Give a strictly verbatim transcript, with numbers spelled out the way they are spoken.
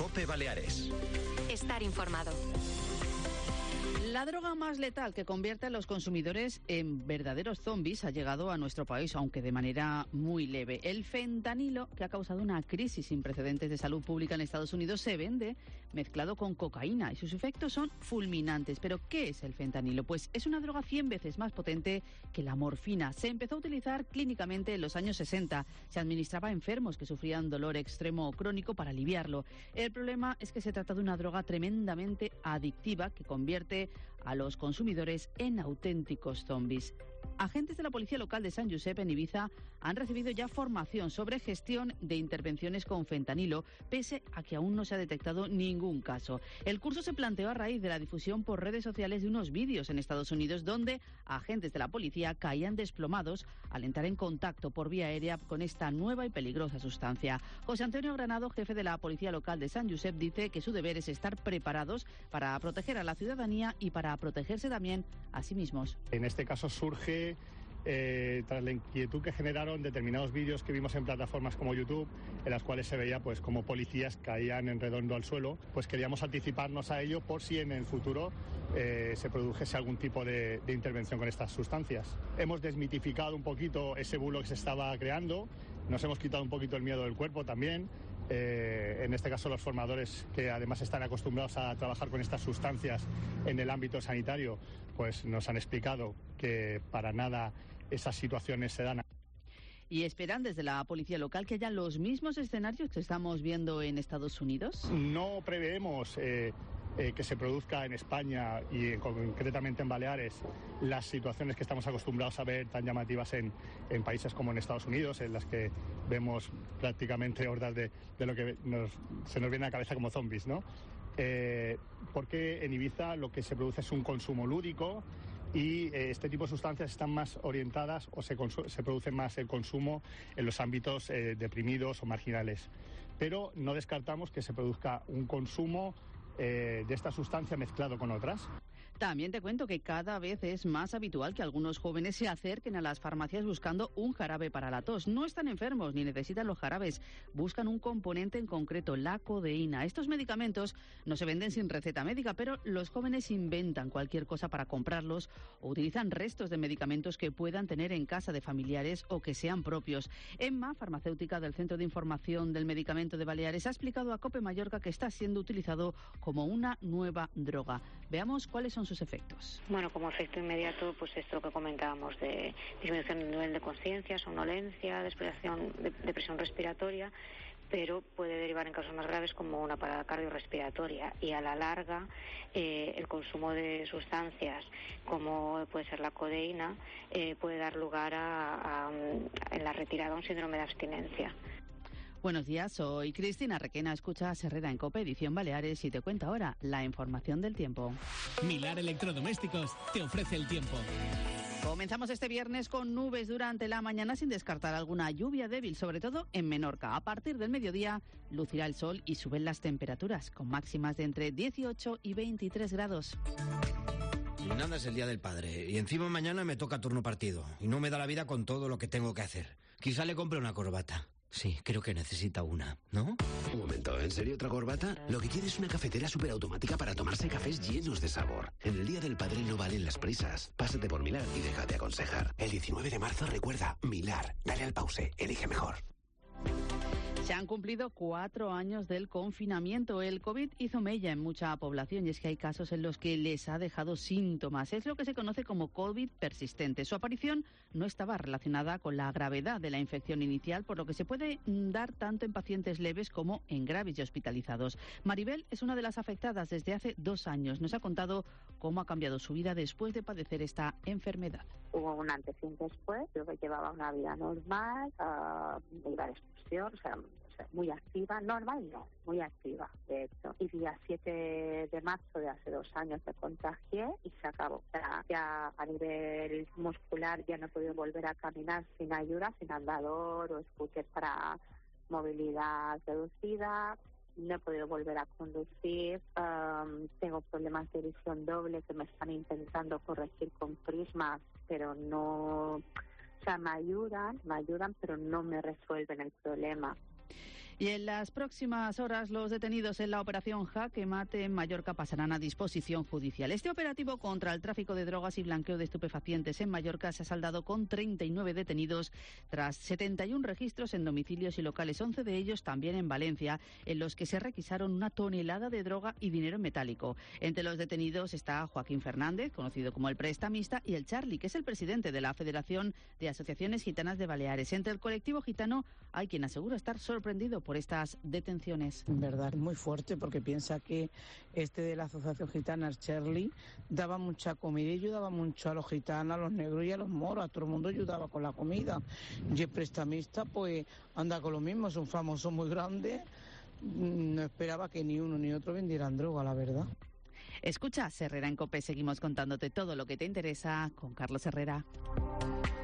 COPE Baleares. Estar informado. La droga más letal que convierte a los consumidores en verdaderos zombies ha llegado a nuestro país, aunque de manera muy leve. El fentanilo, que ha causado una crisis sin precedentes de salud pública en Estados Unidos, se vende mezclado con cocaína y sus efectos son fulminantes. ¿Pero qué es el fentanilo? Pues es una droga cien veces más potente que la morfina. Se empezó a utilizar clínicamente en los años sesenta. Se administraba a enfermos que sufrían dolor extremo o crónico para aliviarlo. El problema es que se trata de una droga tremendamente adictiva que convierte a los consumidores en auténticos zombies. Agentes de la Policía Local de San Josep en Ibiza han recibido ya formación sobre gestión de intervenciones con fentanilo, pese a que aún no se ha detectado ningún caso. El curso se planteó a raíz de la difusión por redes sociales de unos vídeos en Estados Unidos donde agentes de la policía caían desplomados al entrar en contacto por vía aérea con esta nueva y peligrosa sustancia. José Antonio Granado, jefe de la Policía Local de San Josep, dice que su deber es estar preparados para proteger a la ciudadanía y para protegerse también a sí mismos. En este caso surge Eh, tras la inquietud que generaron determinados vídeos que vimos en plataformas como YouTube, en las cuales se veía pues como policías caían en redondo al suelo, pues queríamos anticiparnos a ello por si en el futuro eh, se produjese algún tipo de, de intervención con estas sustancias. Hemos desmitificado un poquito ese bulo que se estaba creando, nos hemos quitado un poquito el miedo del cuerpo también. Eh, en este caso los formadores, que además están acostumbrados a trabajar con estas sustancias en el ámbito sanitario, pues nos han explicado que para nada esas situaciones se dan. ¿Y esperan desde la policía local que haya los mismos escenarios que estamos viendo en Estados Unidos? No preveemos eh, eh, que se produzca en España y eh, concretamente en Baleares las situaciones que estamos acostumbrados a ver tan llamativas en, en países como en Estados Unidos, en las que vemos prácticamente hordas de, de lo que nos, se nos viene a la cabeza como zombies, ¿no? Eh, porque en Ibiza lo que se produce es un consumo lúdico y eh, este tipo de sustancias están más orientadas o se, se produce más el consumo en los ámbitos eh, deprimidos o marginales. Pero no descartamos que se produzca un consumo eh, de esta sustancia mezclado con otras. También te cuento que cada vez es más habitual que algunos jóvenes se acerquen a las farmacias buscando un jarabe para la tos. No están enfermos ni necesitan los jarabes, buscan un componente en concreto, la codeína. Estos medicamentos no se venden sin receta médica, pero los jóvenes inventan cualquier cosa para comprarlos o utilizan restos de medicamentos que puedan tener en casa de familiares o que sean propios. Emma, farmacéutica del Centro de Información del Medicamento de Baleares, ha explicado a COPE Mallorca que está siendo utilizado como una nueva droga. Veamos cuáles son sus efectos. Bueno, como efecto inmediato, pues esto que comentábamos de disminución del nivel de conciencia, somnolencia, depresión, depresión respiratoria, pero puede derivar en casos más graves como una parada cardiorrespiratoria y a la larga eh, el consumo de sustancias como puede ser la codeína eh, puede dar lugar a, a, en la retirada a un síndrome de abstinencia. Buenos días, soy Cristina Requena, escuchas Herrera en COPE, edición Baleares, y te cuento ahora la información del tiempo. Milar Electrodomésticos te ofrece el tiempo. Comenzamos este viernes con nubes durante la mañana sin descartar alguna lluvia débil, sobre todo en Menorca. A partir del mediodía lucirá el sol y suben las temperaturas, con máximas de entre dieciocho y veintitrés grados. Y nada, es el Día del Padre. Y encima mañana me toca turno partido. Y no me da la vida con todo lo que tengo que hacer. Quizá le compre una corbata. Sí, creo que necesita una, ¿no? Un momento, ¿en serio otra corbata? Lo que quiere es una cafetera superautomática para tomarse cafés llenos de sabor. En el Día del Padre no valen las prisas. Pásate por Milar y déjate aconsejar. El diecinueve de marzo recuerda, Milar, dale al pause, elige mejor. Se han cumplido cuatro años del confinamiento. El COVID hizo mella en mucha población y es que hay casos en los que les ha dejado síntomas. Es lo que se conoce como COVID persistente. Su aparición no estaba relacionada con la gravedad de la infección inicial, por lo que se puede dar tanto en pacientes leves como en graves y hospitalizados. Maribel es una de las afectadas desde hace dos años. Nos ha contado cómo ha cambiado su vida después de padecer esta enfermedad. Hubo un antes y un después. Yo que llevaba una vida normal, uh, me iba de excursión, o sea, o sea, muy activa, normal no, muy activa, de hecho. Y día siete de marzo de hace dos años me contagié y se acabó. O sea, ya a nivel muscular ya no he podido volver a caminar sin ayuda, sin andador o scooter para movilidad reducida. No he podido volver a conducir, um, tengo problemas de visión doble que me están intentando corregir con prismas, pero no, o sea, me ayudan, me ayudan, pero no me resuelven el problema. Y en las próximas horas los detenidos en la operación Jaque Mate en Mallorca pasarán a disposición judicial. Este operativo contra el tráfico de drogas y blanqueo de estupefacientes en Mallorca se ha saldado con treinta y nueve detenidos tras setenta y uno registros en domicilios y locales, once de ellos también en Valencia, en los que se requisaron una tonelada de droga y dinero en metálico. Entre los detenidos está Joaquín Fernández, conocido como el prestamista, y el Charlie, que es el presidente de la Federación de Asociaciones Gitanas de Baleares. Entre el colectivo gitano hay quien asegura estar sorprendido por estas detenciones. En verdad, muy fuerte, porque piensa que este de la Asociación Gitana, el Charlie, daba mucha comida y ayudaba mucho a los gitanos, a los negros y a los moros. A todo el mundo ayudaba con la comida. Y el prestamista, pues, anda con lo mismo, es un famoso muy grande. No esperaba que ni uno ni otro vendieran droga, la verdad. Escucha, Herrera en COPE, seguimos contándote todo lo que te interesa con Carlos Herrera.